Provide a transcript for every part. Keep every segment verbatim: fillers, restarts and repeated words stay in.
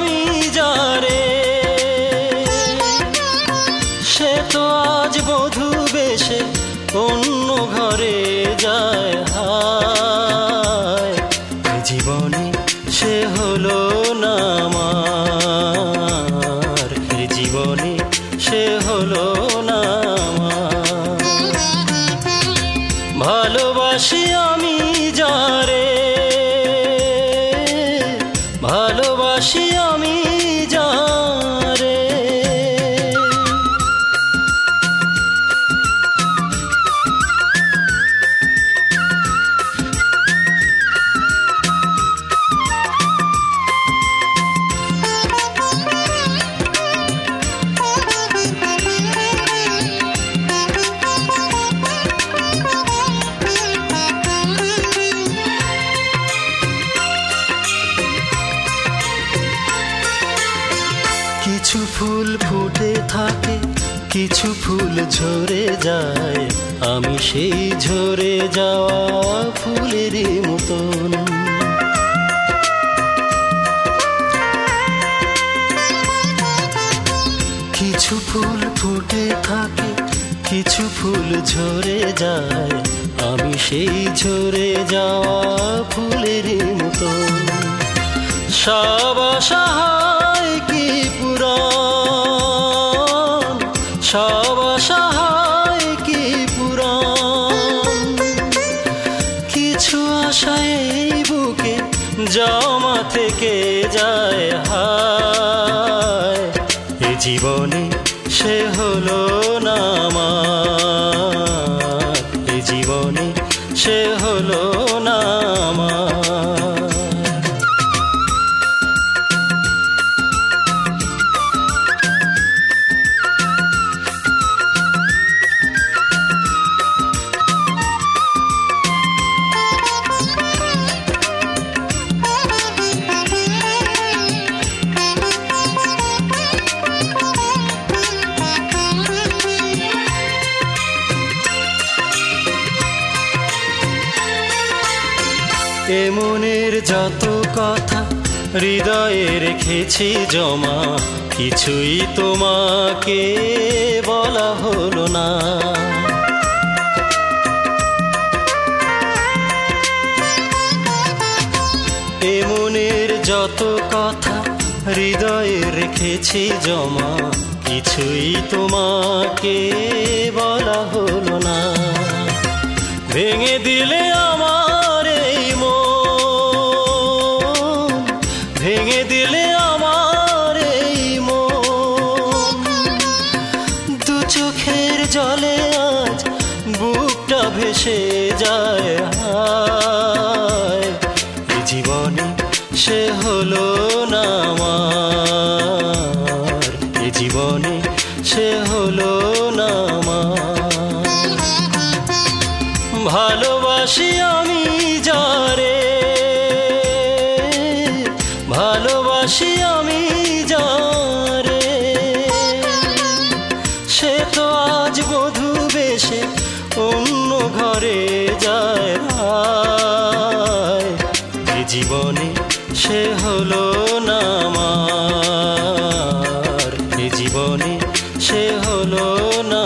আমি যারে, সে তো আজ বধূ বেশে অন্য ঘরে যায়। হায় জীবনে সে হলো না আমার, জীবনে সে হলো না আমার। ভালোবাসি আমি যারে, ভালোবাসি আমি যারে। কিছু ফুল ফুটে থাকে, কিছু ফুল ঝরে যায়, আমি সেই ঝরে যাওয়া ফুলেরই মতন। কিছু ফুল ফুটে থাকে, কিছু ফুল ঝরে যায়, আমি সেই ঝরে যাওয়া ফুলেরই মতন। সব অসহায় কি পুরাণ, সব অসহায় কি পুরাণ, কিছু আশায় এই বুকে জমা থেকে যায়। হায় এ জীবনে সে হলো না আমার, এ জীবনে সে হলো না আমার। এ মনের যত কথা হৃদয়ে রেখেছি জমা, কিছুই তোমাকে বলা হলো না। এ মনের যত কথা হৃদয়ে রেখেছি জমা, কিছুই তোমাকে বলা হলো না। ভেঙে দিলে আমার এই মন, ভেঙে দিলে আমার এই মন, দু চোখের জলে আজ বুকটা ভেসে যায়। হায় এ জীবনে সে হলো না আমার, এ জীবনে সে হলো না আমার। ভালোবাসি আমি যারে, ভালোবাসি আমি যারে, সে তো আজ বধূ বেশে অন্য ঘরে যায়। হায় এ জীবনে সে হলো না আমার, এ জীবনে সে হলো না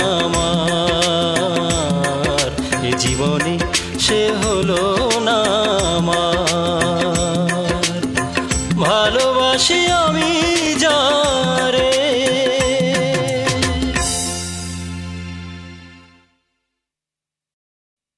আমার, এ জীবনে সে হলো না আমার। ভালোবাসি আমি